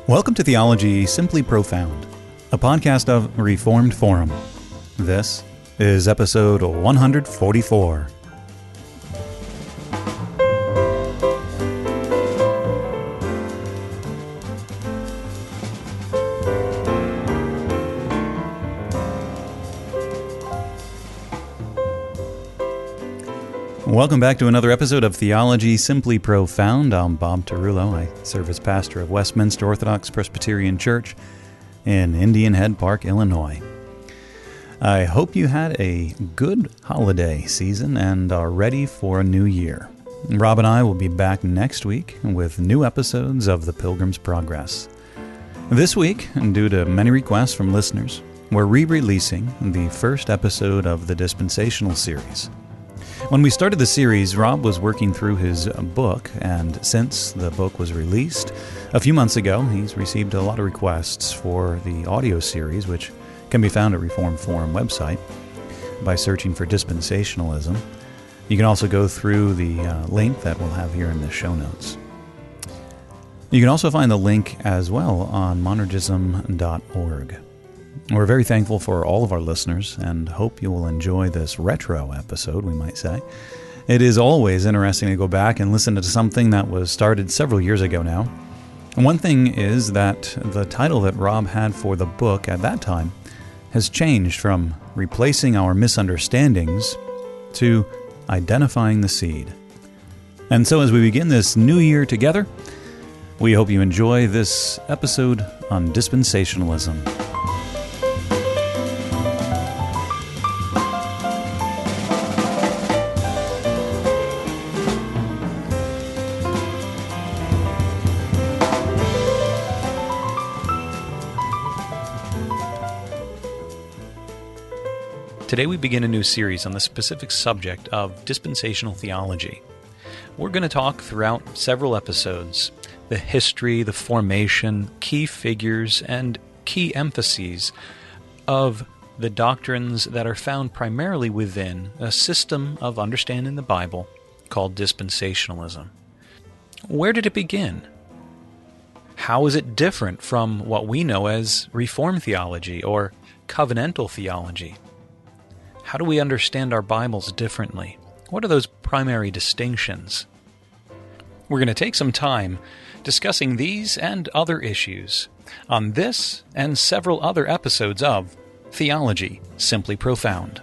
Welcome to Theology Simply Profound, a podcast of Reformed Forum. This is episode 144. Welcome back to another episode of Theology Simply Profound. I'm Bob Tarullo. I serve as pastor of Westminster Orthodox Presbyterian Church in Indian Head Park, Illinois. I hope you had a good holiday season and are ready for a new year. Rob and I will be back next week with new episodes of The Pilgrim's Progress. This week, due to many requests from listeners, we're re-releasing the first episode of the Dispensational series. When we started the series, Rob was working through his book, and since the book was released a few months ago, he's received a lot of requests for the audio series, which can be found at Reformed Forum website by searching for Dispensationalism. You can also go through the link that we'll have here in the show notes. You can also find the link as well on monergism.org. We're very thankful for all of our listeners and hope you will enjoy this retro episode, we might say. It is always interesting to go back and listen to something that was started several years ago now. And one thing is that the title that Rob had for the book at that time has changed from replacing our misunderstandings to identifying the seed. And so as we begin this new year together, we hope you enjoy this episode on dispensationalism. Today we begin a new series on the specific subject of dispensational theology. We're going to talk throughout several episodes the history, the formation, key figures, and key emphases of the doctrines that are found primarily within a system of understanding the Bible called dispensationalism. Where did it begin? How is it different from what we know as Reformed theology or covenantal theology? How do we understand our Bibles differently? What are those primary distinctions? We're going to take some time discussing these and other issues on this and several other episodes of Theology Simply Profound.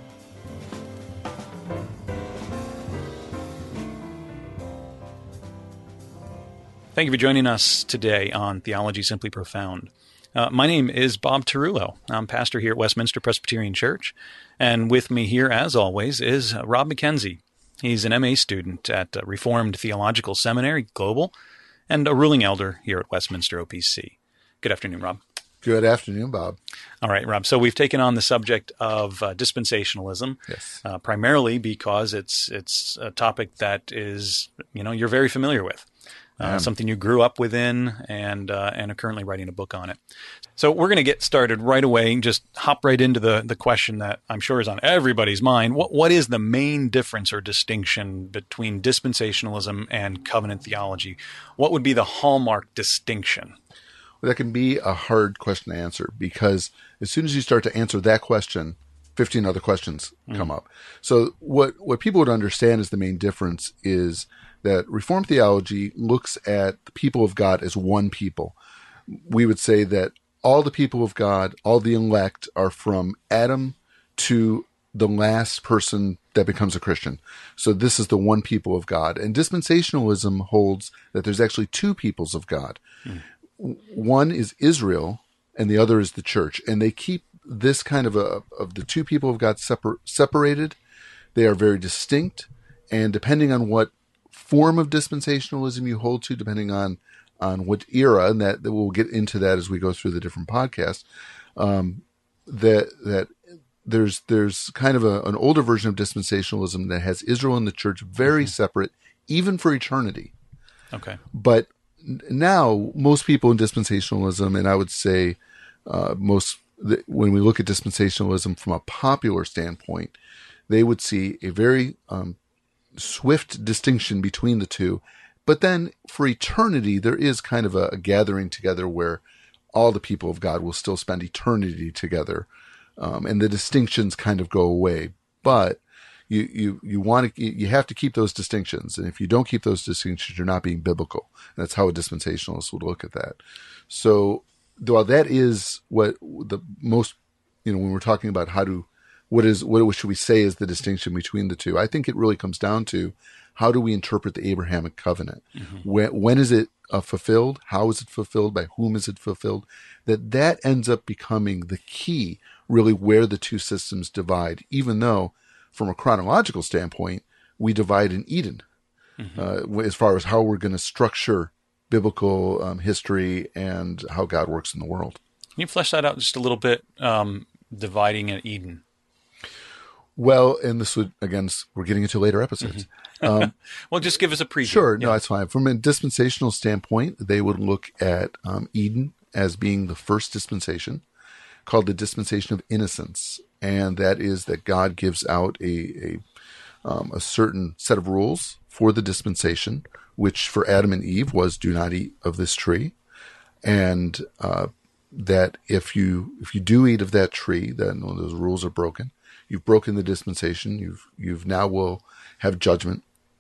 Thank you for joining us today on Theology Simply Profound. My name is Bob Tarullo. I'm pastor here at Westminster Presbyterian Church, and with me here, as always, is Rob McKenzie. He's an MA student at Reformed Theological Seminary, Global, and a ruling elder here at Westminster OPC. Good afternoon, Rob. Good afternoon, Bob. All right, Rob. So we've taken on the subject of dispensationalism, yes, primarily because it's a topic that is, you're very familiar with. Something you grew up within and are currently writing a book on it. So we're going to get started right away and just hop right into the question that I'm sure is on everybody's mind. What is the main difference or distinction between dispensationalism and covenant theology? What would be the hallmark distinction? Well, that can be a hard question to answer because as soon as you start to answer that question, 15 other questions come up. So what people would understand is the main difference is that Reformed theology looks at the people of God as one people. We would say that all the people of God, all the elect, are from Adam to the last person that becomes a Christian. So this is the one people of God. And dispensationalism holds that there's actually two peoples of God. One is Israel, and the other is the church. And they keep this kind of the two people of God separated. They are very distinct, and depending on what form of dispensationalism you hold to, depending on what era, and that we'll get into that as we go through the different podcasts, that there's kind of an older version of dispensationalism that has Israel and the church very separate, even for eternity. Okay. But now most people in dispensationalism, and I would say when we look at dispensationalism from a popular standpoint, they would see a very swift distinction between the two, But then for eternity, there is kind of a gathering together where all the people of God will still spend eternity together, and the distinctions kind of go away. But you have to keep those distinctions, and if you don't keep those distinctions, you're not being biblical. And that's how a dispensationalist would look at that. So, while that is what the most, when we're talking about what should we say is the distinction between the two, I think it really comes down to how do we interpret the Abrahamic covenant? When is it fulfilled? How is it fulfilled? By whom is it fulfilled? That ends up becoming the key, really, where the two systems divide, even though from a chronological standpoint, we divide in Eden, as far as how we're going to structure biblical history and how God works in the world. Can you flesh that out just a little bit, dividing in Eden? Well, and this would, again, we're getting into later episodes. Well, just give us a preview. Sure, no, that's fine. From a dispensational standpoint, they would look at Eden as being the first dispensation, called the dispensation of innocence. And that is that God gives out a certain set of rules for the dispensation, which for Adam and Eve was, do not eat of this tree. And that if you do eat of that tree, then those rules are broken. You've broken the dispensation. You've now will have judgment.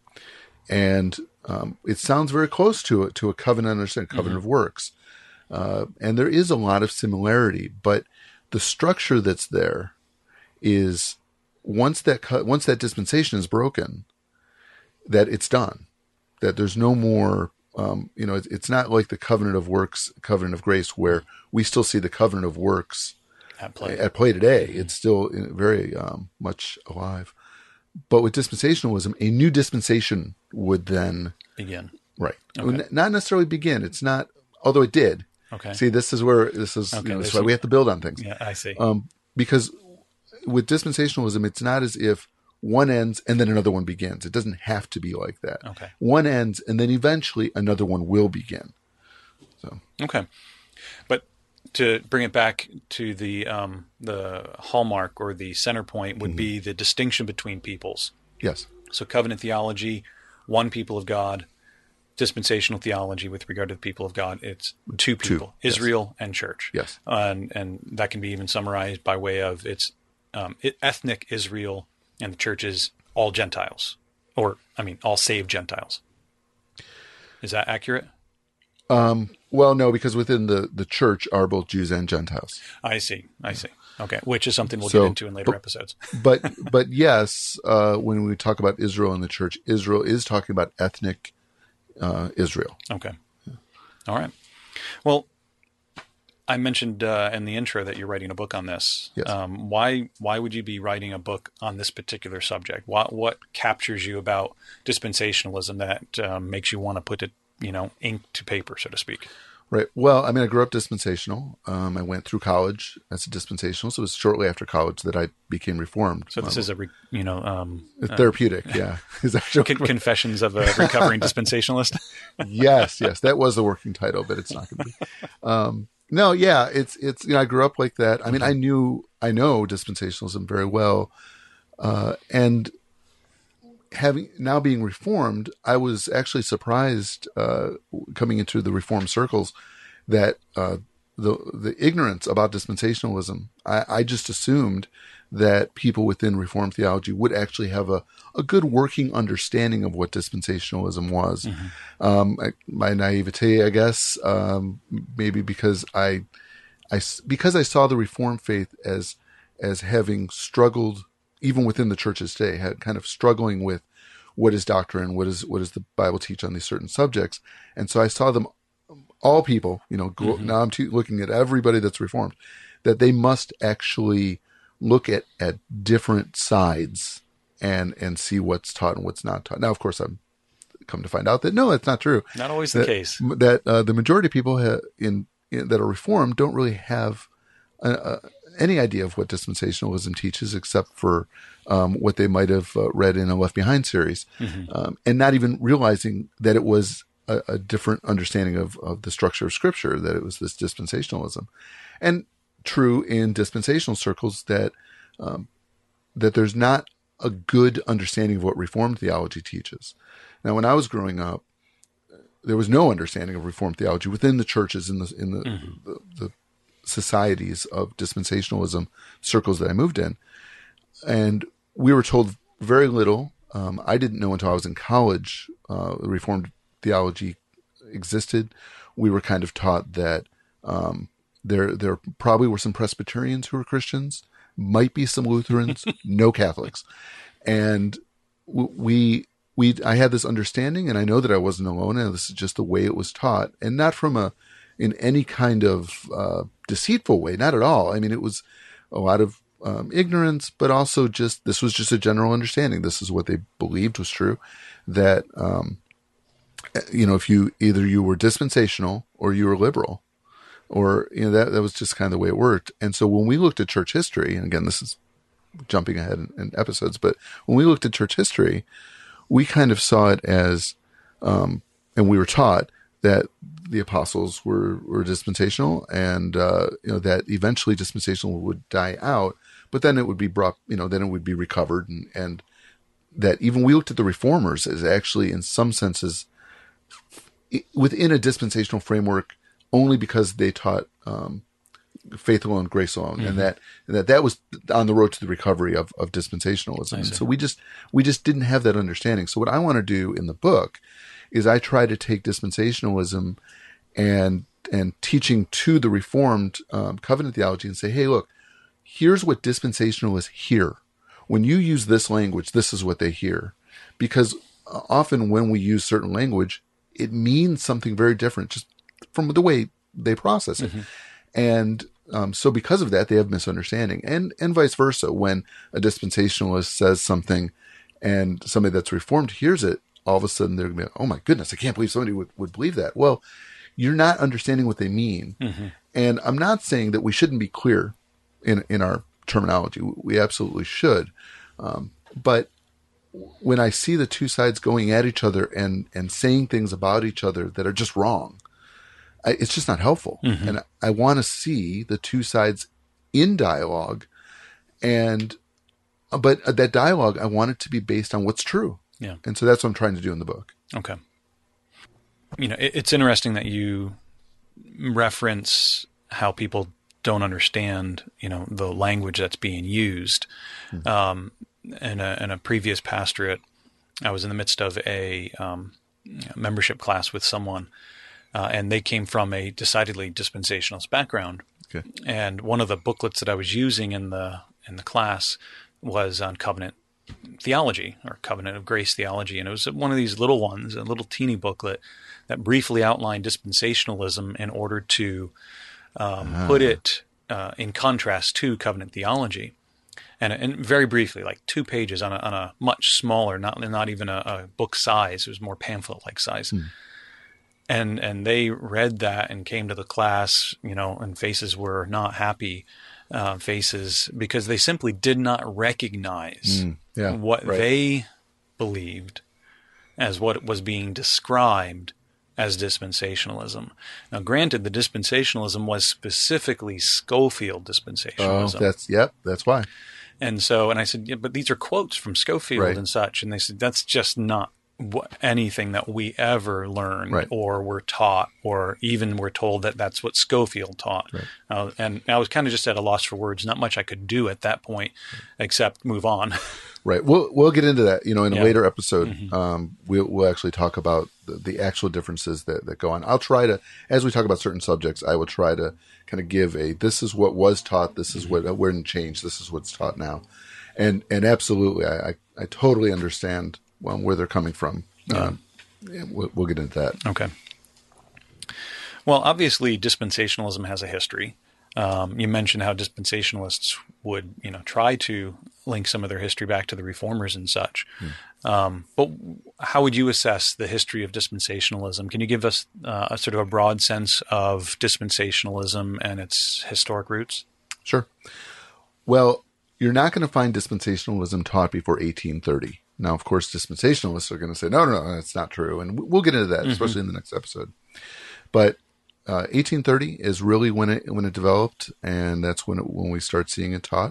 And it sounds very close to a covenant understanding, covenant of works. And there is a lot of similarity, but the structure that's there is once that dispensation is broken, that it's done, that there's no more, it's not like the covenant of works, covenant of grace, where we still see the covenant of works at play today. It's still very much alive. But with dispensationalism, a new dispensation would then begin. Right. Okay. Not necessarily begin. It's not, although it did. Okay. See, this is why we have to build on things. Yeah, I see. Because with dispensationalism, it's not as if one ends and then another one begins. It doesn't have to be like that. Okay. One ends and then eventually another one will begin. So. Okay. But to bring it back to the hallmark or the center point would be the distinction between peoples. Yes. So covenant theology, one people of God. Dispensational theology with regard to the people of God, it's two people, Israel and church. Yes. And that can be even summarized by way of it's ethnic Israel, and the church is all Gentiles, all saved Gentiles. Is that accurate? Well, no, because within the church are both Jews and Gentiles. I see. Okay, which is something we'll get into in later episodes. but yes, when we talk about Israel and the church, Israel is talking about ethnic Israel. Okay. All right. Well, I mentioned in the intro that you're writing a book on this. Yes. Why would you be writing a book on this particular subject? What captures you about dispensationalism that makes you want to put it, ink to paper, so to speak? Right. Well, I grew up dispensational. I went through college as a dispensational. So it was shortly after college that I became Reformed. So this is therapeutic. Yeah. Confessions of a recovering dispensationalist. Yes. That was the working title, but it's not going to be. No, yeah. It's I grew up like that. I know dispensationalism very well. And now being Reformed, I was actually surprised coming into the Reformed circles that the ignorance about dispensationalism. I just assumed that people within Reformed theology would actually have a good working understanding of what dispensationalism was. My naivete, I guess, maybe because I saw the Reformed faith as having struggled. Even within the churches today, had kind of struggling with what is doctrine, what does the Bible teach on these certain subjects, and so I saw them, all people, now I'm looking at everybody that's Reformed, that they must actually look at different sides and see what's taught and what's not taught. Now, of course, I've come to find out that no, that's not true. Not always the case. That the majority of people that are Reformed don't really have any idea of what dispensationalism teaches, except for what they might have read in a Left Behind series, and not even realizing that it was a different understanding of the structure of Scripture, that it was this dispensationalism. And true in dispensational circles that there's not a good understanding of what Reformed theology teaches. Now, when I was growing up, there was no understanding of Reformed theology within the churches in the societies of dispensationalism circles that I moved in. And we were told very little. I didn't know until I was in college Reformed theology existed. We were kind of taught that there probably were some Presbyterians who were Christians, might be some Lutherans, no Catholics. And I had this understanding, and I know that I wasn't alone, and this is just the way it was taught, and not in any kind of deceitful way, not at all. I mean, it was a lot of ignorance, but also this was just a general understanding. This is what they believed was true, that, if you were dispensational or you were liberal, or, that was just kind of the way it worked. And so when we looked at church history, and again, this is jumping ahead in episodes, but when we looked at church history, we kind of saw it as, and we were taught that the apostles were dispensational, and that eventually dispensational would die out, but then it would be brought, then it would be recovered, and that even we looked at the reformers as actually, in some senses, within a dispensational framework, only because they taught faith alone, grace alone, and that was on the road to the recovery of dispensationalism. And so we just didn't have that understanding. So what I want to do in the book is I try to take dispensationalism and teaching to the Reformed covenant theology and say, hey, look, here's what dispensationalists hear. When you use this language, this is what they hear. Because often when we use certain language, it means something very different just from the way they process it. And so because of that, they have misunderstanding, and vice versa. When a dispensationalist says something and somebody that's Reformed hears it, all of a sudden they're going to be like, oh my goodness, I can't believe somebody would believe that. Well, you're not understanding what they mean. And I'm not saying that we shouldn't be clear in our terminology. We absolutely should. But when I see the two sides going at each other and saying things about each other that are just wrong, it's just not helpful. And I want to see the two sides in dialogue, but that dialogue, I want it to be based on what's true. Yeah. And so that's what I'm trying to do in the book. Okay. It's interesting that you reference how people don't understand, the language that's being used. In a previous pastorate, I was in the midst of a membership class with someone, and they came from a decidedly dispensationalist background. Okay. And one of the booklets that I was using in the class was on covenant theology, or covenant of grace theology. And it was one of these little ones, a little teeny booklet that briefly outlined dispensationalism in order to put it in contrast to covenant theology. And very briefly, like 2 pages on a much smaller, not even a book size. It was more pamphlet-like size. And they read that and came to the class, and faces were not happy faces, because they simply did not recognize what they believed as what was being described as dispensationalism. Now, granted, the dispensationalism was specifically Scofield dispensationalism. That's why. And I said, yeah, but these are quotes from Scofield and such. And they said, that's just not anything that we ever learned or were taught, or even were told that that's what Scofield taught. And I was kind of just at a loss for words. Not much I could do at that point except move on. Right. We'll get into that, in a later episode. We'll actually talk about the actual differences that go on. I'll try to, as we talk about certain subjects, I will try to kind of give this is what was taught, this is what didn't change, this is what's taught now. And absolutely, I totally understand where they're coming from. We'll get into that. Okay. Well, obviously, dispensationalism has a history. You mentioned how dispensationalists would, try to link some of their history back to the reformers and such. But how would you assess the history of dispensationalism? Can you give us a sort of a broad sense of dispensationalism and its historic roots? Sure. Well, you're not going to find dispensationalism taught before 1830. Now, of course, dispensationalists are going to say, no, that's not true. And we'll get into that, especially in the next episode. But 1830 is really when it developed, and that's when we start seeing it taught.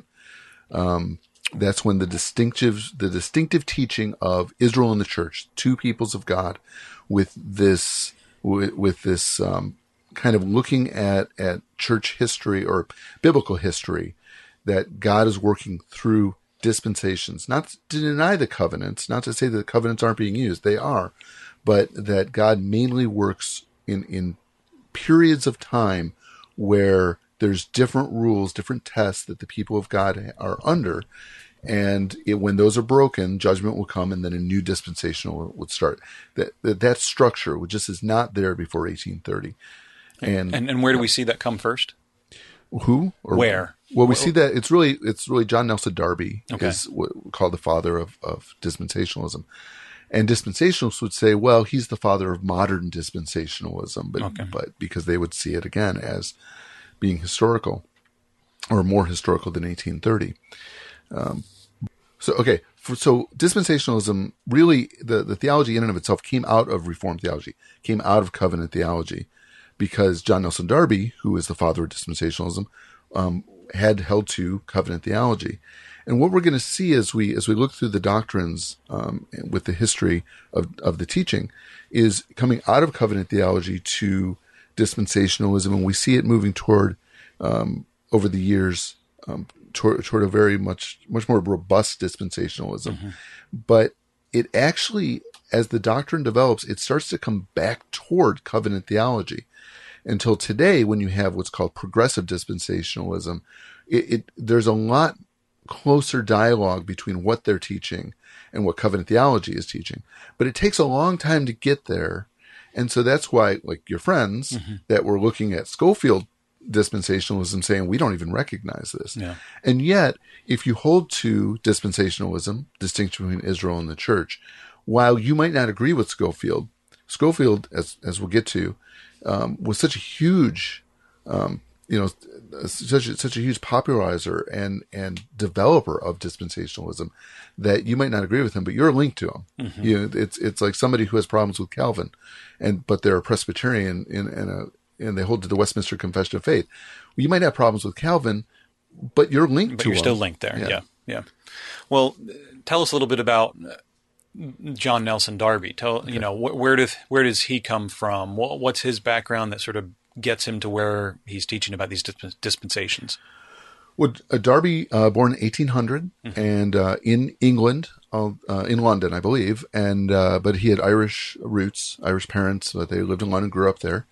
That's when the distinctive teaching of Israel and the church, two peoples of God, with this with this kind of looking at church history or biblical history, that God is working through dispensations, not to deny the covenants, not to say that the covenants aren't being used, they are, but that God mainly works in periods of time where there's different rules, different tests that the people of God are under. And when those are broken, judgment will come, and then a new dispensational would start. That structure just is not there before 1830. And where do we see that come first? Who? Or where? Well, we see that it's really John Nelson Darby Okay. is what we call the father of dispensationalism. And dispensationalists would say, well, he's the father of modern dispensationalism, but because they would see it again as being historical, or more historical than 1830. So dispensationalism, really, the theology in and of itself came out of Reformed theology, came out of covenant theology, because John Nelson Darby, who is the father of dispensationalism, had held to covenant theology. And what we're going to see as we look through the doctrines with the history of the teaching is coming out of covenant theology to dispensationalism, and we see it moving toward over the years toward a very much more robust dispensationalism. Mm-hmm. But it actually, as the doctrine develops, it starts to come back toward covenant theology. Until today, when you have what's called progressive dispensationalism, there's a lot closer dialogue between what they're teaching and what covenant theology is teaching. But it takes a long time to get there. And so that's why, like your friends mm-hmm. that were looking at Scofield dispensationalism saying, we don't even recognize this. Yeah. And yet, if you hold to dispensationalism, distinction between Israel and the church, while you might not agree with Scofield, as we'll get to, was such a huge, such a huge popularizer and developer of dispensationalism that you might not agree with him, but you're linked to him. Mm-hmm. It's like somebody who has problems with Calvin, but they're a Presbyterian and they hold to the Westminster Confession of Faith. Well, you might have problems with Calvin, but you're linked to him. But you're still linked there. Yeah. Well, tell us a little bit about John Nelson Darby. Where does he come from? What's his background that sort of gets him to where he's teaching about these dispensations? Well, Darby, born in 1800 mm-hmm. and in England, in London, I believe, and but he had Irish roots, Irish parents. But they lived in London, grew up there,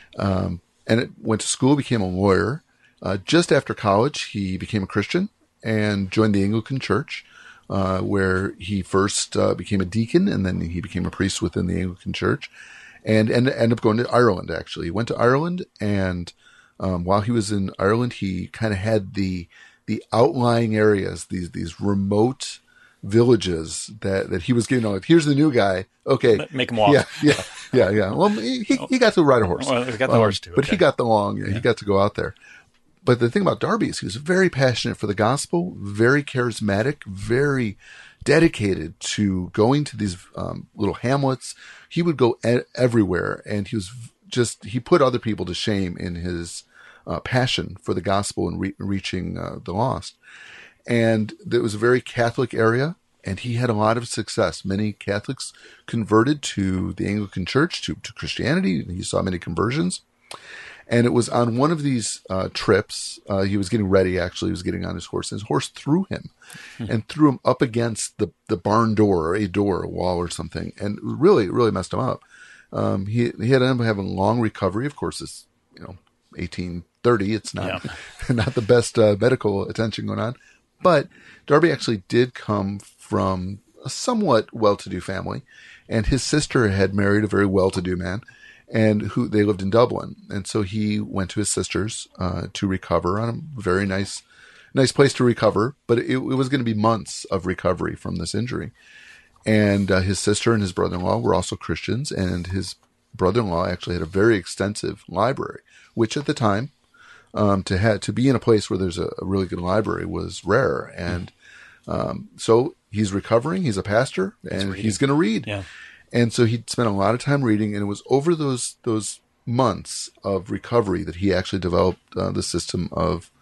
and went to school, became a lawyer. Just after college, he became a Christian and joined the Anglican Church, where he first became a deacon, and then he became a priest within the Anglican Church, and ended up going to Ireland, actually. He went to Ireland, and while he was in Ireland, he kind of had the outlying areas, these remote villages that he was getting on. Here's the new guy. Okay. Make him walk. Yeah. Well, he got to ride a horse. Well, he got the horse too. But he got he got to go out there. But the thing about Darby is he was very passionate for the gospel, very charismatic, very dedicated to going to these little hamlets. He would go everywhere, and he put other people to shame in his passion for the gospel and reaching the lost. And it was a very Catholic area, and he had a lot of success. Many Catholics converted to the Anglican Church, to Christianity, and he saw many conversions. And it was on one of these trips, he was getting ready, actually, he was getting on his horse, and his horse threw him and threw him up against the barn door, or a wall or something, and really, really messed him up. He had ended up having a long recovery. Of course, it's 1830. It's not not the best medical attention going on. But Darby actually did come from a somewhat well-to-do family, and his sister had married a very well-to-do man, and they lived in Dublin. And so he went to his sister's to recover on a very nice place to recover, but it was going to be months of recovery from this injury. And his sister and his brother-in-law were also Christians, and his brother-in-law actually had a very extensive library, which at the time, to be in a place where there's a really good library was rare. And so he's recovering, he's a pastor, and he's going to read. Yeah. And so he spent a lot of time reading, and it was over those months of recovery that he actually developed the system of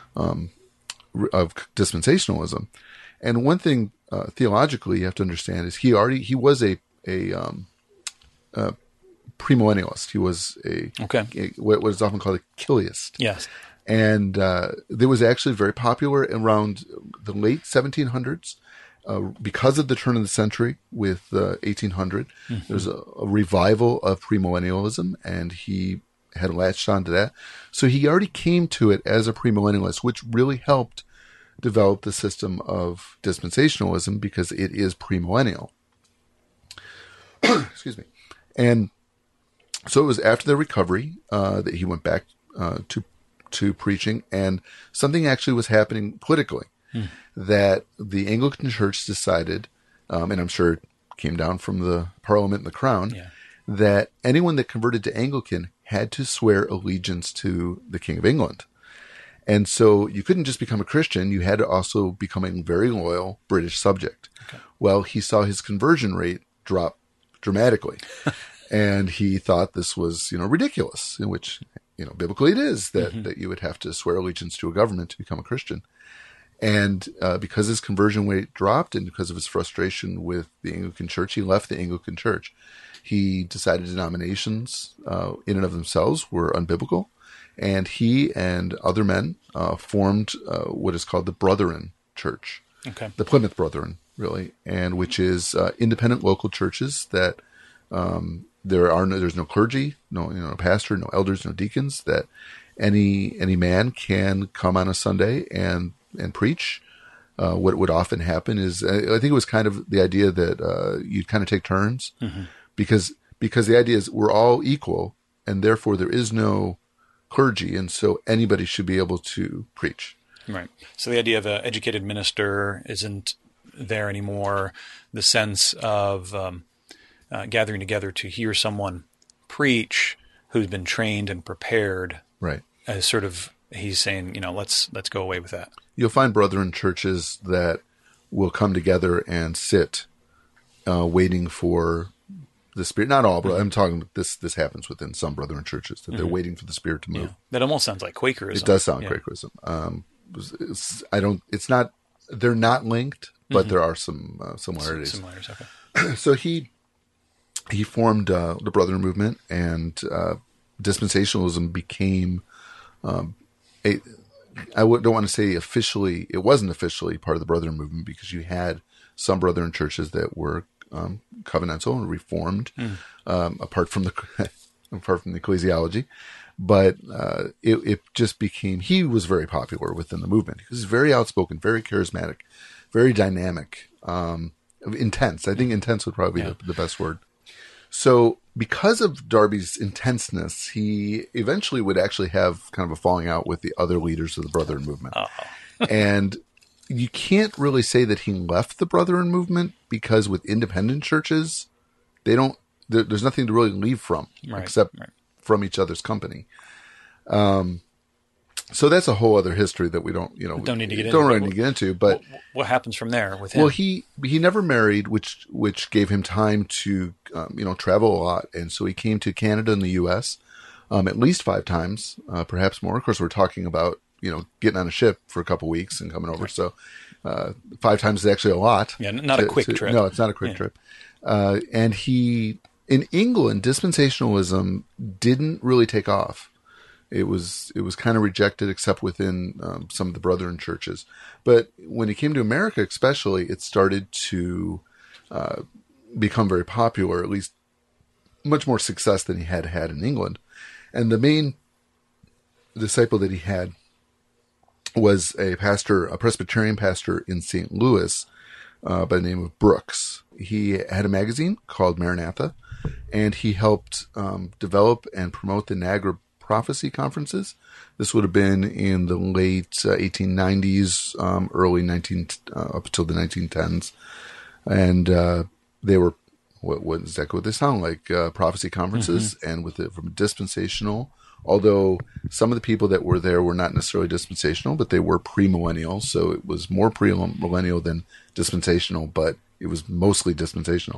dispensationalism. And one thing theologically you have to understand is he was a premillennialist. He was what is often called a Chiliast. Yes. And it was actually very popular around the late 1700s because of the turn of the century with 1800. There's a revival of premillennialism, and he had latched onto that. So he already came to it as a premillennialist, which really helped develop the system of dispensationalism because it is premillennial. Excuse me. And so it was after the recovery that he went back to preaching, and something actually was happening politically that the Anglican Church decided, and I'm sure it came down from the Parliament and the Crown, that anyone that converted to Anglican had to swear allegiance to the King of England. And so you couldn't just become a Christian, you had to also become a very loyal British subject. Okay. Well, he saw his conversion rate drop dramatically. And he thought this was, ridiculous, in which, biblically it is that you would have to swear allegiance to a government to become a Christian. And because his conversion rate dropped and because of his frustration with the Anglican Church, he left the Anglican Church. He decided denominations in and of themselves were unbiblical. And he and other men formed what is called the Brethren Church, the Plymouth Brethren, really, and which is independent local churches that there's no clergy, no pastor, no elders, no deacons. That any man can come on a Sunday and preach. What would often happen is, I think it was kind of the idea that you'd kind of take turns, because the idea is we're all equal, and therefore there is no clergy, and so anybody should be able to preach. Right. So the idea of an educated minister isn't there anymore. The sense of gathering together to hear someone preach who's been trained and prepared, right? As sort of, he's saying, let's go away with that. You'll find brethren churches that will come together and sit, waiting for the Spirit. Not all, but I'm talking this happens within some brethren churches that they're waiting for the Spirit to move. Yeah. That almost sounds like Quakerism. It does sound Quakerism. They're not linked, but there are some similarities. Similarities, okay. So he formed the Brethren movement, and dispensationalism became don't want to say officially, it wasn't officially part of the Brethren movement, because you had some Brethren churches that were covenantal and reformed, apart from the ecclesiology. But it just became, he was very popular within the movement. He was very outspoken, very charismatic, very dynamic, intense. I think intense would probably be the best word. So because of Darby's intenseness, he eventually would actually have kind of a falling out with the other leaders of the Brethren movement. And you can't really say that he left the Brethren movement, because with independent churches, there's nothing to really leave from, except from each other's company. So that's a whole other history that we don't need to get into. But what happens from there with him? Well, he never married, which gave him time to travel a lot, and so he came to Canada and the U.S. At least 5 times, perhaps more. Of course, we're talking about getting on a ship for a couple weeks and coming over. So 5 times is actually a lot. Yeah, not a quick trip. No, it's not a quick trip. And in England, dispensationalism didn't really take off. It was kind of rejected, except within some of the Brethren churches. But when it came to America, especially, it started to become very popular, at least much more success than he had in England. And the main disciple that he had was a Presbyterian pastor in St. Louis by the name of Brooks. He had a magazine called Maranatha, and he helped develop and promote the Niagara Prophecy conferences. This would have been in the late 1890s, early up until the 1910s, and they were what exactly what they sound like, prophecy conferences, and from dispensational. Although some of the people that were there were not necessarily dispensational, but they were premillennial, so it was more premillennial than dispensational, but it was mostly dispensational.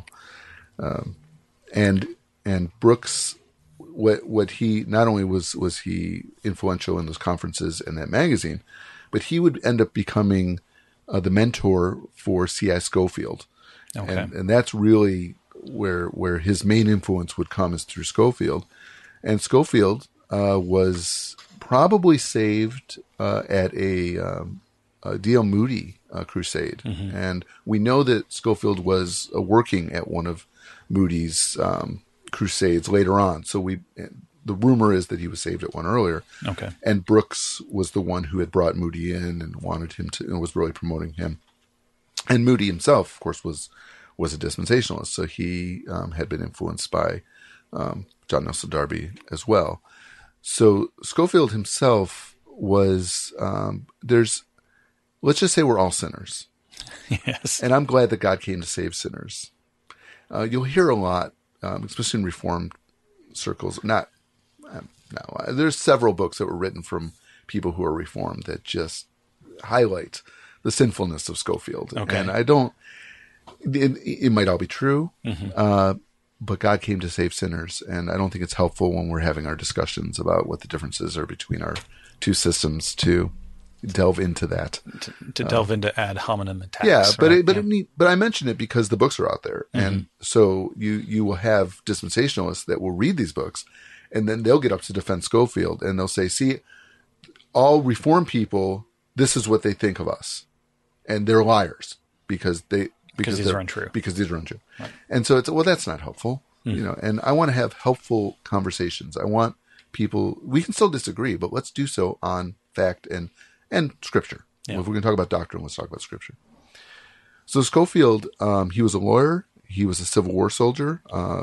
And Brooks, what he not only was he influential in those conferences and that magazine, but he would end up becoming the mentor for C.I. Scofield, and that's really where his main influence would come is through Scofield, and Scofield was probably saved at a D.L. Moody crusade, and we know that Scofield was working at one of Moody's crusades later on. So the rumor is that he was saved at one earlier. Okay. And Brooks was the one who had brought Moody in and wanted him to, and was really promoting him. And Moody himself, of course, was a dispensationalist, so he had been influenced by John Nelson Darby as well. So Scofield himself was let's just say we're all sinners. Yes. And I'm glad that God came to save sinners. You'll hear a lot, especially in Reformed circles. There's several books that were written from people who are Reformed that just highlight the sinfulness of Scofield. Okay. And it might all be true, but God came to save sinners. And I don't think it's helpful when we're having our discussions about what the differences are between our two systems to delve into that. To delve into ad hominem attacks. Yeah, right? but I mention it because the books are out there. And so you will have dispensationalists that will read these books, and then they'll get up to defend Scofield, and they'll say, see, all Reformed people, this is what they think of us. And they're liars because these are untrue. Because these are untrue. Right. And so that's not helpful. And I want to have helpful conversations. I want people, we can still disagree, but let's do so on fact and Scripture. Yeah. If we're going to talk about doctrine, let's talk about Scripture. So Scofield, he was a lawyer. He was a Civil War soldier.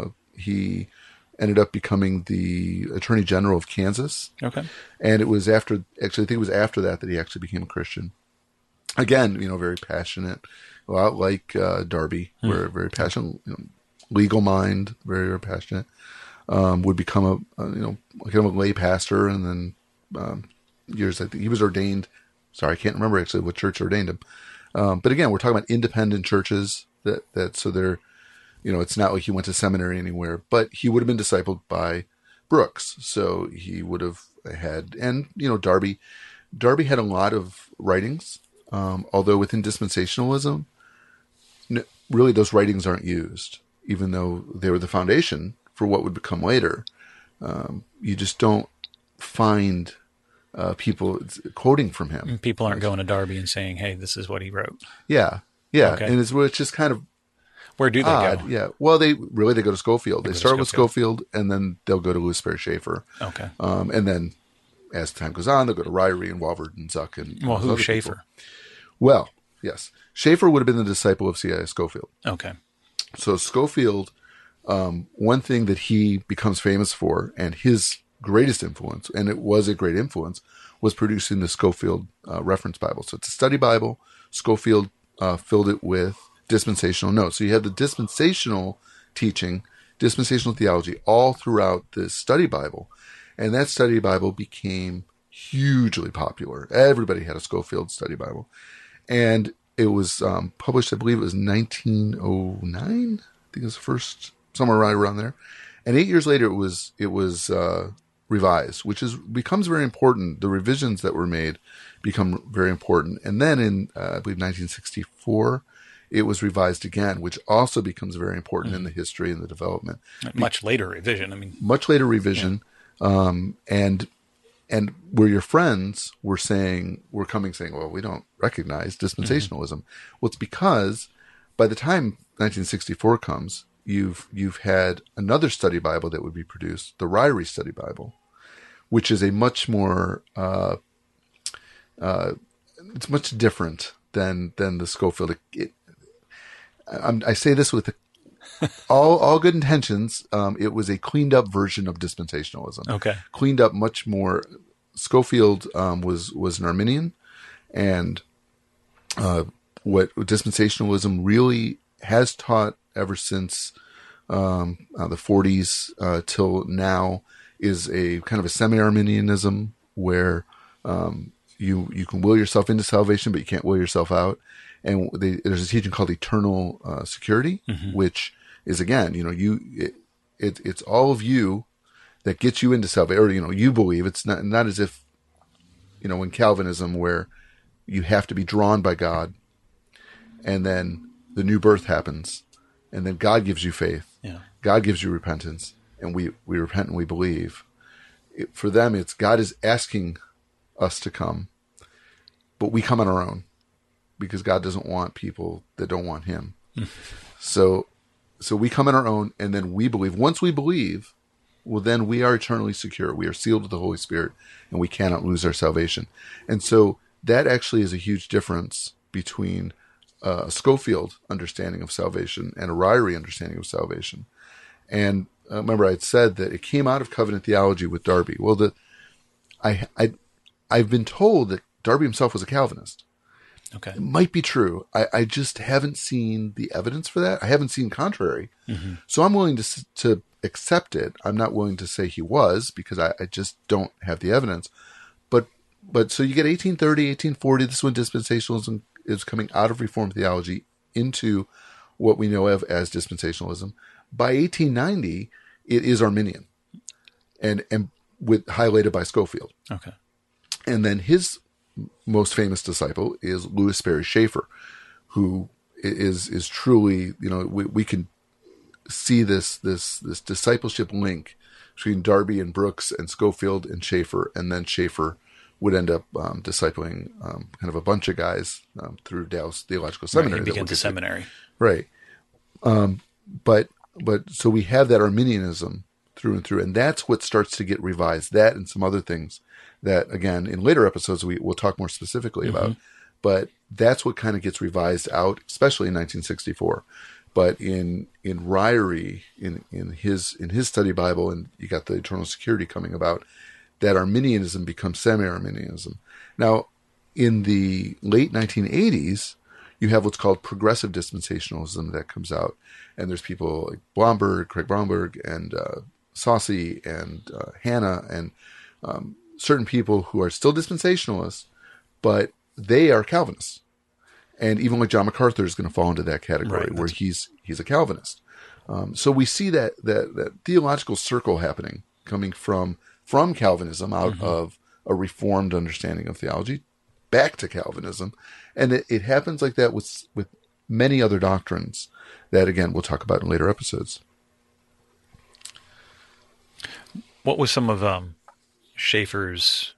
He ended up becoming the Attorney General of Kansas. Okay. And it was I think it was after that he actually became a Christian. Again, very passionate, a lot like Darby, very passionate, legal mind, very, very passionate. Would become a lay pastor, and then years, I think he was ordained. Sorry, I can't remember actually what church ordained him. But again, we're talking about independent churches so they're, it's not like he went to seminary anywhere, but he would have been discipled by Brooks. So he would have had, and Darby had a lot of writings, although within dispensationalism, really those writings aren't used, even though they were the foundation for what would become later. You just don't find people quoting from him. People aren't going to Darby and saying, hey, this is what he wrote. Yeah. Okay. And it's just kind of where do they odd. go? Yeah. Well, they go to Scofield. They start with Scofield, and then they'll go to Louis Sperry Schaeffer. Okay. And then as time goes on, they'll go to Ryrie and Walvoord and Zuck. Well, who's Schaeffer? Well, yes. Schaeffer would have been the disciple of C.I. Scofield. Okay. So Scofield, one thing that he becomes famous for, and his greatest influence, and it was a great influence, was producing the Scofield Reference Bible. So it's a study Bible. Scofield filled it with dispensational notes. So you have the dispensational teaching, dispensational theology all throughout this study Bible. And that study Bible became hugely popular. Everybody had a Scofield study Bible. And it was published, I believe it was 1909. I think it was the first, somewhere right around there. And 8 years later, it was revised, which becomes very important. The revisions that were made become very important. And then in, I believe, 1964, it was revised again, which also becomes very important in the history and the development. Much later revision. Much later revision. Yeah. And where your friends were coming saying, well, we don't recognize dispensationalism. Well, it's because by the time 1964 comes, you've had another study Bible that would be produced, the Ryrie Study Bible, which is a much more, it's much different than the Scofield. I say this with all good intentions. It was a cleaned up version of dispensationalism. Okay. Cleaned up much more. Scofield was an Arminian, and what dispensationalism really has taught ever since the 40s till now is a kind of a semi-Arminianism where you can will yourself into salvation, but you can't will yourself out. And there's a teaching called eternal security, which is, again, it's all of you that gets you into salvation, or you believe. It's not as if in Calvinism where you have to be drawn by God, and then the new birth happens, and then God gives you faith, Yeah. God gives you repentance, and we repent and we believe. For them, it's God is asking us to come, but we come on our own because God doesn't want people that don't want him. So we come on our own, and then we believe. Once we believe, well, then we are eternally secure. We are sealed with the Holy Spirit, and we cannot lose our salvation. And so that actually is a huge difference between a Scofield understanding of salvation and a Ryrie understanding of salvation. And remember, I had said that it came out of covenant theology with Darby. Well, I've been told that Darby himself was a Calvinist. Okay. It might be true. I just haven't seen the evidence for that. I haven't seen contrary. Mm-hmm. So I'm willing to accept it. I'm not willing to say he was, because I just don't have the evidence. But so you get 1830, 1840, this is when dispensationalism is coming out of Reformed theology into what we know of as dispensationalism. By 1890, it is Arminian, and with highlighted by Scofield. Okay. And then his most famous disciple is Louis Sperry Schaeffer, who is truly, we can see this discipleship link between Darby and Brooks and Scofield and Schaeffer, and then Schaeffer would end up discipling kind of a bunch of guys through Dallas Theological Seminary. Right, he begins a seminary. Right. But so we have that Arminianism through and through, and that's what starts to get revised. That and some other things that, again, in later episodes we'll talk more specifically about. But that's what kind of gets revised out, especially in 1964. But in Ryrie, in his study Bible, and you got the Eternal Security coming about, that Arminianism becomes semi-Arminianism. Now, in the late 1980s, you have what's called progressive dispensationalism that comes out. And there's people like Blomberg, Craig Blomberg, and Saucy, and Hanna, and certain people who are still dispensationalists, but they are Calvinists. And even like John MacArthur is going to fall into that category, right, where he's a Calvinist. So we see that theological circle happening, coming from Calvinism out of a Reformed understanding of theology back to Calvinism. And it happens like that with many other doctrines that, again, we'll talk about in later episodes. What was some of Schaeffer's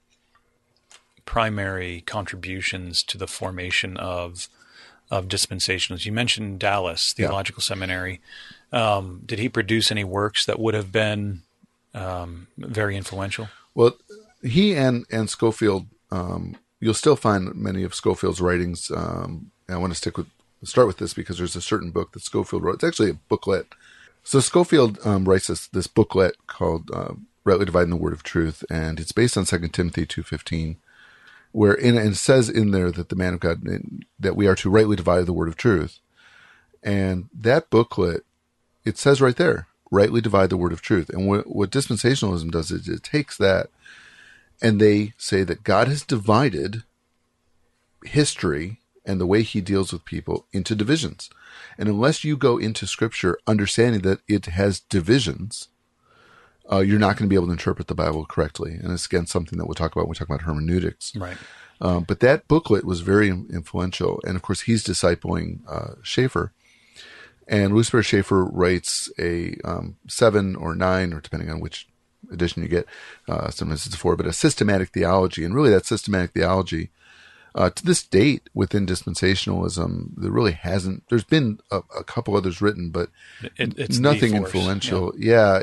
primary contributions to the formation of dispensationalists? You mentioned Dallas Theological Seminary. Did he produce any works that would have been very influential? Well, he and Scofield, you'll still find many of Scofield's writings. I want to start with this because there's a certain book that Scofield wrote. It's actually a booklet. So Scofield writes this booklet called Rightly Dividing the Word of Truth, and it's based on 2 Timothy 2:15, where and it says in there that the man of God, that we are to rightly divide the word of truth. And that booklet, it says right there, rightly divide the word of truth. And what dispensationalism does is it takes that, and they say that God has divided history and the way he deals with people into divisions. And unless you go into Scripture understanding that it has divisions, you're not going to be able to interpret the Bible correctly. And it's, again, something that we'll talk about when we talk about hermeneutics. Right. But that booklet was very influential. And, of course, he's discipling Schaeffer. And Louis Sperry Schaeffer writes a 7 or 9, or depending on which edition you get, sometimes it's 4, but a systematic theology. And really that systematic theology, to this date within dispensationalism, there really hasn't, there's been a couple others written, but it's nothing influential. Yeah,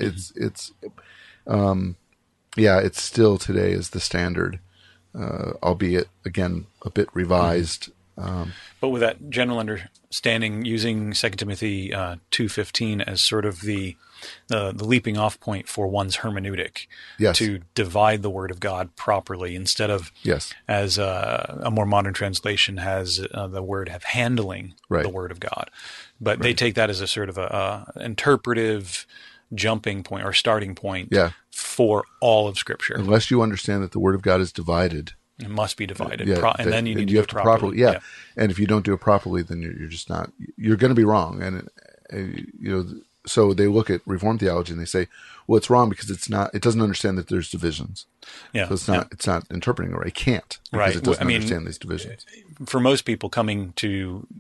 it's still today is the standard, albeit, again, a bit revised. But with that general understanding, using 2 Timothy 2:15 as sort of the leaping off point for one's hermeneutic, to divide the Word of God properly, instead of, as a more modern translation has the word have handling the Word of God. But they take that as a sort of a interpretive jumping point or starting point for all of Scripture. Unless you understand that the Word of God is divided. It must be divided, and then you need to do it properly. And if you don't do it properly, then you're just not. You're going to be wrong, and so they look at Reformed theology and they say, well, it's wrong because it's not. It doesn't understand that there's divisions. Yeah, so it's not. It's not interpreting it right. It can't, because it doesn't understand these divisions. For most people coming to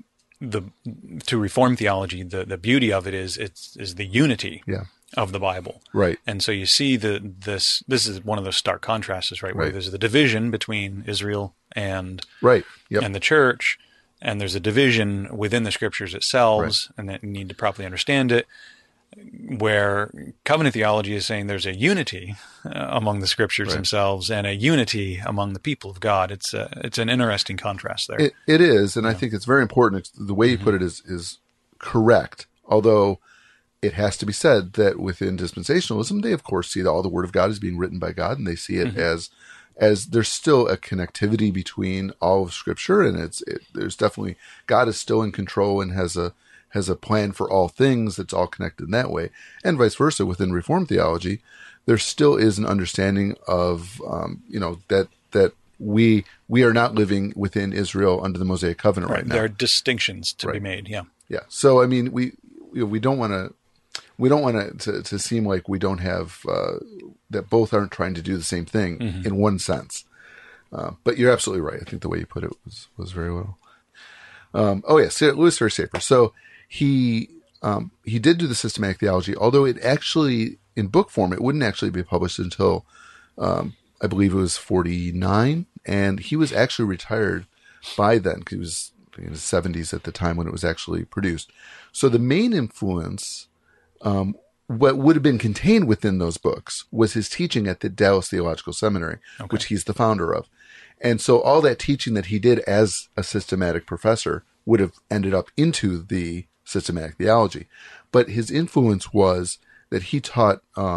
to Reformed theology, the beauty of it is the unity of the Bible. Right. And so you see this is one of those stark contrasts, right? Where Right. there's the division between Israel and Right. Yep. and the church, and there's a division within the scriptures itself, and that you need to properly understand it. Where covenant theology is saying there's a unity among the scriptures themselves and a unity among the people of God. It's an interesting contrast there. It is, and I think it's very important. The way you put it is correct, although it has to be said that within dispensationalism, they of course see that all the Word of God is being written by God, and they see it as there's still a connectivity between all of Scripture, and there's definitely God is still in control and has a plan for all things that's all connected in that way, and vice versa. Within Reformed theology, there still is an understanding of that we are not living within Israel under the Mosaic covenant right now. There are distinctions to be made. Yeah. So I mean, we don't want to seem like we don't have that both aren't trying to do the same thing in one sense. But you're absolutely right. I think the way you put it was very well. Louis Ferry Schaeffer. So he did do the systematic theology, although it actually in book form it wouldn't actually be published until I believe it was 49, and he was actually retired by then because he was in his 70s at the time when it was actually produced. So the main influence, what would have been contained within those books, was his teaching at the Dallas Theological Seminary, which he's the founder of. And so all that teaching that he did as a systematic professor would have ended up into the systematic theology. But his influence was that he taught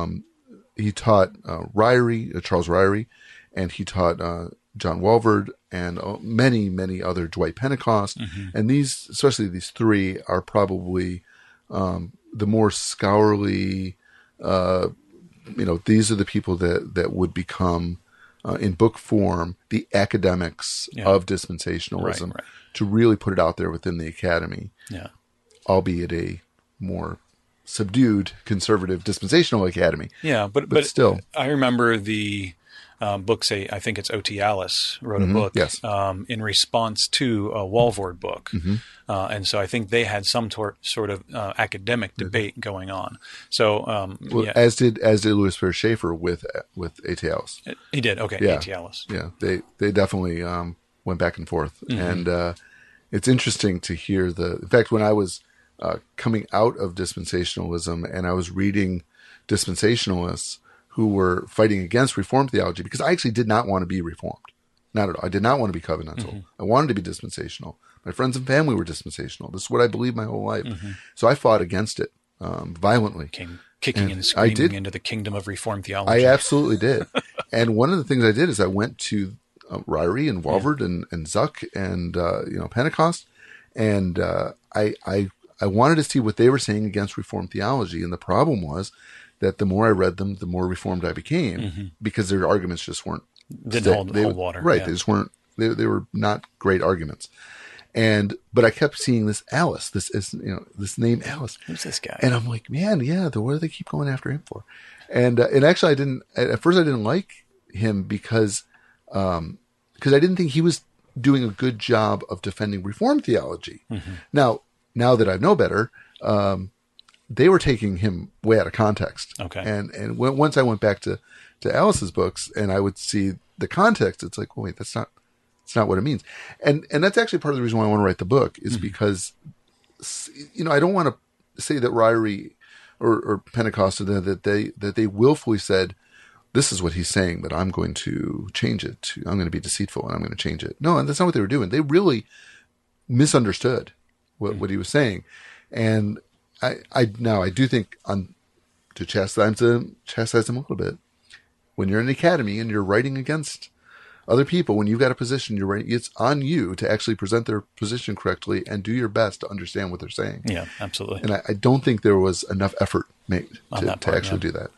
Ryrie, Charles Ryrie, and he taught John Walvoord and many, many other, Dwight Pentecost. And these, especially these three, are probably the more scholarly, these are the people that would become, in book form, the academics of dispensationalism, to really put it out there within the academy, albeit a more subdued conservative dispensational academy. Yeah, but still, I remember the book. Say, I think it's O.T. Alice wrote a book in response to a Walvoord book, and so I think they had some sort of academic debate going on. So, as did Louis Ferry Schaeffer with A.T. Alice. He did. Okay, A.T. Alice. Yeah, they definitely went back and forth, and it's interesting to hear in fact, when I was coming out of dispensationalism and I was reading dispensationalists who were fighting against Reformed theology, because I actually did not want to be Reformed. Not at all. I did not want to be covenantal. I wanted to be dispensational. My friends and family were dispensational. This is what I believed my whole life. So I fought against it violently. Came kicking and screaming into the kingdom of Reformed theology. I absolutely did. And one of the things I did is I went to Ryrie and Walvoord and Zuck and Pentecost, and I wanted to see what they were saying against Reformed theology. And the problem was that the more I read them, the more Reformed I became, because their arguments just didn't hold water. Right. Yeah. They just weren't, they were not great arguments. But I kept seeing this Alice, this name Alice. Who's this guy? And I'm like, man, what do they keep going after him for? And actually at first I didn't like him because I didn't think he was doing a good job of defending Reformed theology. Now that I know better, they were taking him way out of context. Okay. And once I went back to Alice's books and I would see the context, it's like, well, wait, that's not what it means. And that's actually part of the reason why I want to write the book is because, I don't want to say that Ryrie or Pentecost that they willfully said, this is what he's saying, but I'm going to change it. I'm going to be deceitful and I'm going to change it. No, and that's not what they were doing. They really misunderstood what he was saying. And I do think to chastise them a little bit. When you're in the academy and you're writing against other people, when you've got a position, you're writing, it's on you to actually present their position correctly and do your best to understand what they're saying. Yeah, absolutely. And I don't think there was enough effort made to actually do that.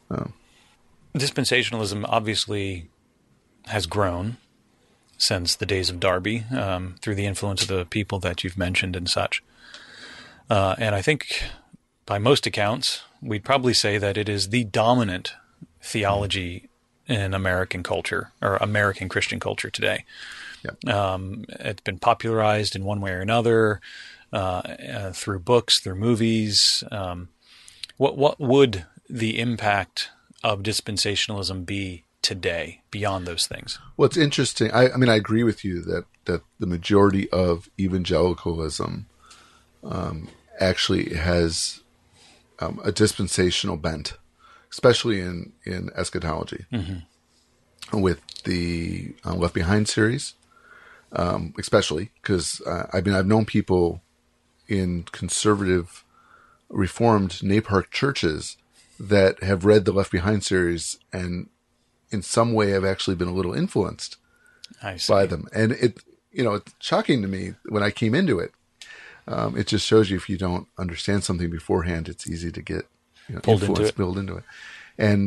Dispensationalism obviously has grown since the days of Darby, through the influence of the people that you've mentioned and such. And I think by most accounts, we'd probably say that it is the dominant theology in American culture or American Christian culture today. It's been popularized in one way or another through books, through movies. What would the impact of dispensationalism be today beyond those things? Well, it's interesting. I mean, I agree with you that the majority of evangelicalism actually has a dispensational bent, especially in eschatology. Mm-hmm. With the Left Behind series, especially because I've known people in conservative Reformed NAPARC churches that have read the Left Behind series and in some way have actually been a little influenced by them. And it's shocking to me when I came into it. It just shows you if you don't understand something beforehand, it's easy to get pulled into it. And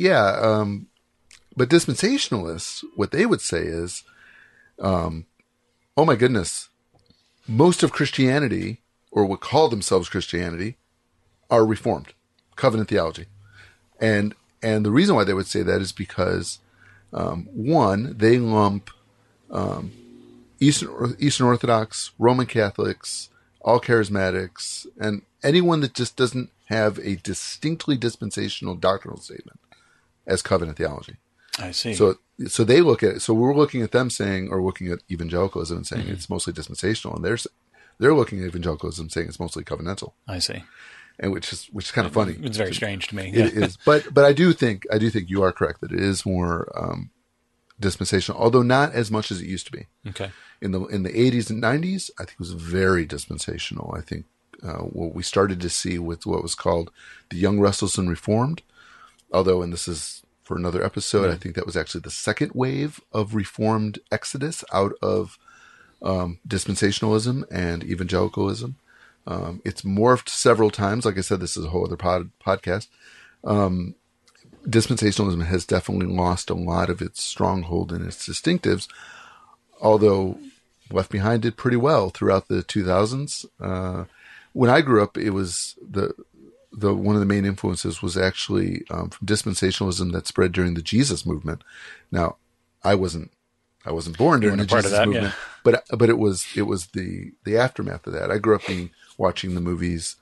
but dispensationalists, what they would say is, oh my goodness, most of Christianity, or what call themselves Christianity, are Reformed, covenant theology. And the reason why they would say that is because, one, they lump Eastern Orthodox, Roman Catholics, all charismatics, and anyone that just doesn't have a distinctly dispensational doctrinal statement as covenant theology. I see. So they look at it. So we're looking at them saying, or looking at evangelicalism and saying it's mostly dispensational, and they're looking at evangelicalism saying it's mostly covenantal. I see. And which is kind of funny. It's very strange to me. It is, but I do think you are correct that it is more dispensational, although not as much as it used to be. Okay. In the 80s and 90s, I think it was very dispensational. I think what we started to see with what was called the Young, Restless, and Reformed, although, and this is for another episode, I think that was actually the second wave of Reformed exodus out of dispensationalism and evangelicalism. It's morphed several times. Like I said, this is a whole other podcast. Dispensationalism has definitely lost a lot of its stronghold and its distinctives, although Left Behind did pretty well throughout the 2000s. When I grew up, it was the one of the main influences was actually from dispensationalism that spread during the Jesus movement. Now, I wasn't born during the Jesus movement, but it was the aftermath of that. I grew up watching the movies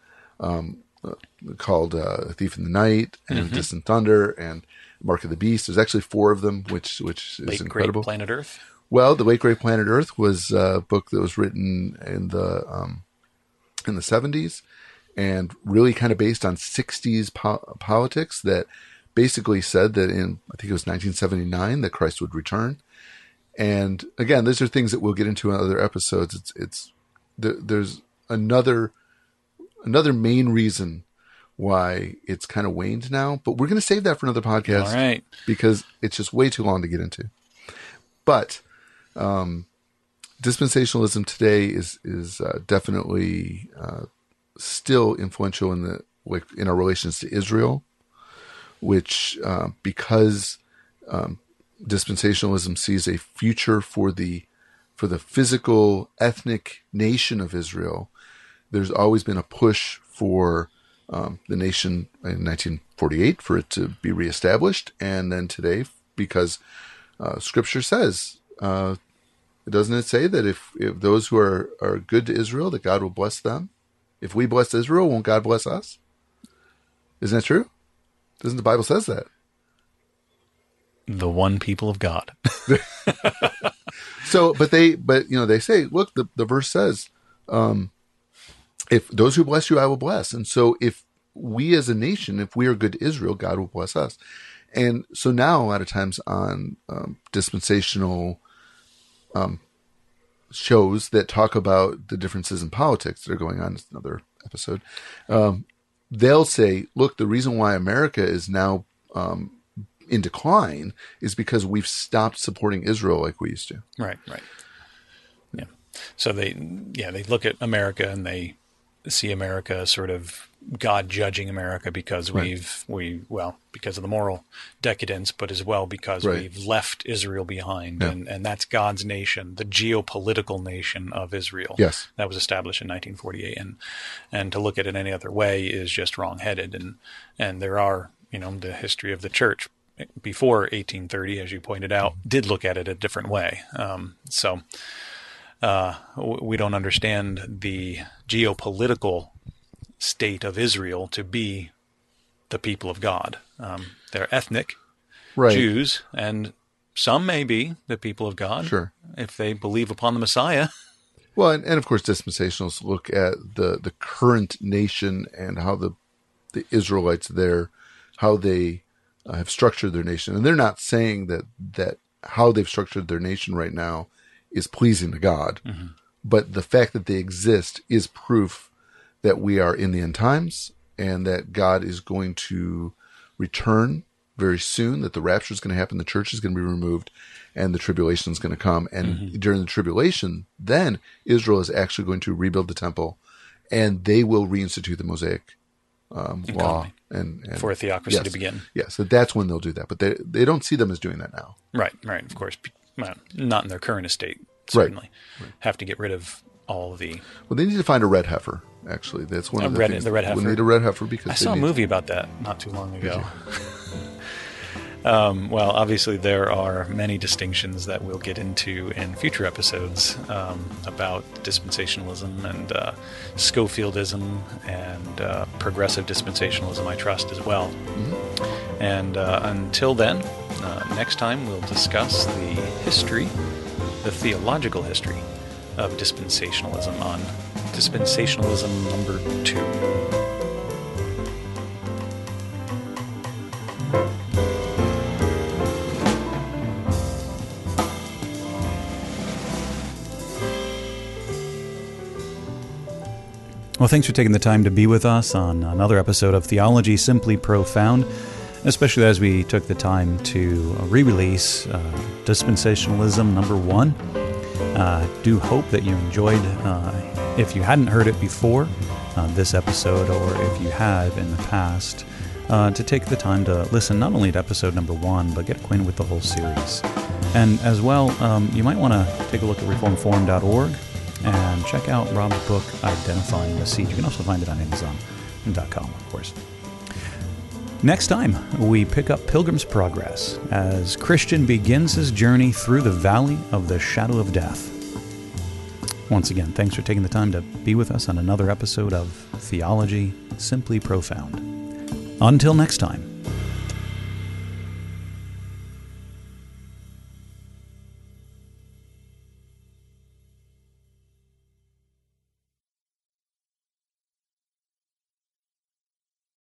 called Thief in the Night and Distant Thunder and Mark of the Beast. There's actually 4 of them, which is Late incredible. Great Planet Earth. Well, The Late Great Planet Earth was a book that was written in the 70s and really kind of based on 60s politics that basically said that in, I think it was 1979, that Christ would return. And again, those are things that we'll get into in other episodes. There's another main reason why it's kind of waned now, but we're going to save that for another podcast. All right. Because it's just way too long to get into. But dispensationalism today is definitely still influential in our relations to Israel, which because dispensationalism sees a future for the physical ethnic nation of Israel. There's always been a push for the nation in 1948 for it to be reestablished, and then today because Scripture says, doesn't it say that if those who are good to Israel, that God will bless them? If we bless Israel, won't God bless us? Isn't that true? Doesn't the Bible says that? The one people of God. So, but they say, look, the verse says, if those who bless you, I will bless. And so if we as a nation, if we are good to Israel, God will bless us. And so now a lot of times on dispensational shows that talk about the differences in politics that are going on, it's another episode, they'll say, look, the reason why America is now in decline is because we've stopped supporting Israel like we used to. Right. Yeah. So they look at America and they see America sort of God judging America because because of the moral decadence, but as well because we've left Israel behind, and that's God's nation, the geopolitical nation of Israel. Yes. That was established in 1948, and to look at it any other way is just wrongheaded, and there are, the history of the church before 1830, as you pointed out, did look at it a different way. We don't understand the geopolitical state of Israel to be the people of God. They're ethnic Jews, and some may be the people of God if they believe upon the Messiah. Well, and of course, dispensationalists look at the current nation and how the Israelites there, how they have structured their nation. And they're not saying that how they've structured their nation right now is pleasing to God. Mm-hmm. But the fact that they exist is proof that we are in the end times and that God is going to return very soon, that the rapture is going to happen, the church is going to be removed, and the tribulation is going to come. And during the tribulation, then Israel is actually going to rebuild the temple, and they will reinstitute the Mosaic law and for a theocracy to begin. Yes, so that's when they'll do that. But they don't see them as doing that now. Right, of course. Well, not in their current estate, certainly. Right. Have to get rid of all of the... Well, they need to find a red heifer, actually. That's one of the things. The red heifer. We need a red heifer because... I saw a movie about that not too long ago. Well, obviously there are many distinctions that we'll get into in future episodes about dispensationalism and Schofieldism and progressive dispensationalism, I trust, as well. Mm-hmm. And until then, next time we'll discuss the theological history of dispensationalism on Dispensationalism number 2. Well, thanks for taking the time to be with us on another episode of Theology Simply Profound, especially as we took the time to re-release Dispensationalism number 1. Do hope that you enjoyed, if you hadn't heard it before, this episode, or if you have in the past, to take the time to listen not only to episode number 1, but get acquainted with the whole series. And as well, you might want to take a look at reformforum.org and check out Rob's book, Identifying the Seed. You can also find it on Amazon.com, of course. Next time, we pick up Pilgrim's Progress as Christian begins his journey through the valley of the shadow of death. Once again, thanks for taking the time to be with us on another episode of Theology Simply Profound. Until next time.